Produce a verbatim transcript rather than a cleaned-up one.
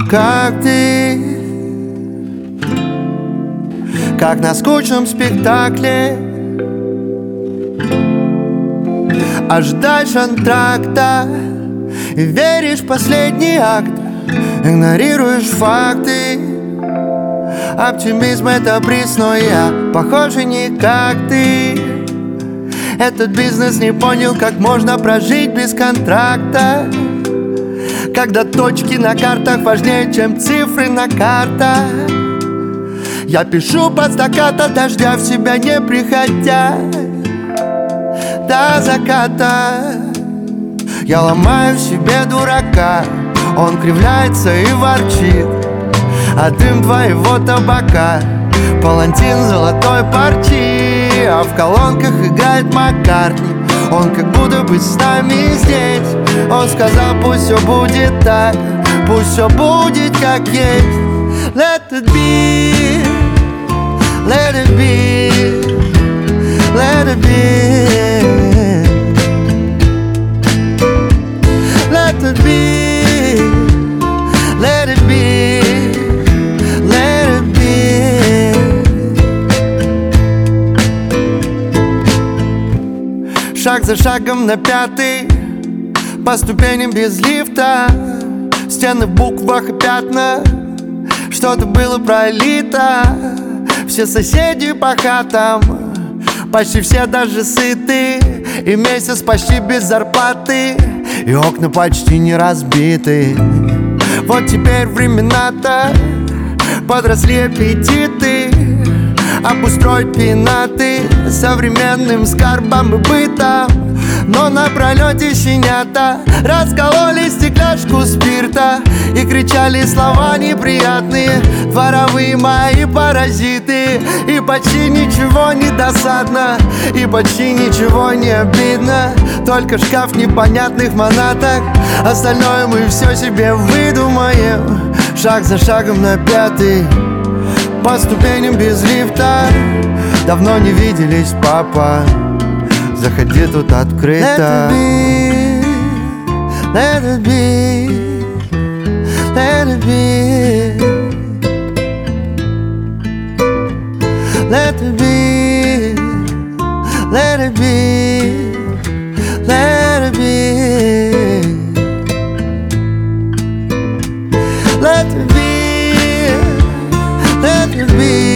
как ты, как на скучном спектакле. Ожидаешь антракта и веришь в последний акт, игнорируешь факты. Оптимизм — это приз, но я, похоже, не как ты. Этот бизнес не понял, как можно прожить без контракта, когда точки на картах важнее, чем цифры на картах. Я пишу под стаккато дождя, в себя не приходя до заката. Я ломаю в себе дурака, он кривляется и ворчит, а дым твоего табака палантин золотой парчи. А в колонках играет Маккартни, он как будто бы с нами здесь. Он сказал, пусть все будет так, пусть все будет как есть. Let it be, let it be, let it be. Let it be, let it be, let it be. Шаг за шагом на пятый, по ступеням без лифта, стены в буквах и пятна, что-то было пролито. Все соседи по хатам, почти все даже сыты, и месяц почти без зарплаты, и окна почти не разбиты. Вот теперь времена-то подросли аппетиты, обустроить пенаты современным скарбом и бытом. Но на пролете щенята раскололи стекляшку спирта и кричали слова неприятные, дворовые мои паразиты. И почти ничего не досадно, и почти ничего не обидно, только шкаф в непонятных монатах. Остальное мы все себе выдумаем. Шаг за шагом на пятый, по ступеням без лифта. Давно не виделись, папа, заходи, тут открыто. Let it be, let it be, let it be, let it be, let it be, let it be, let it be, let it be.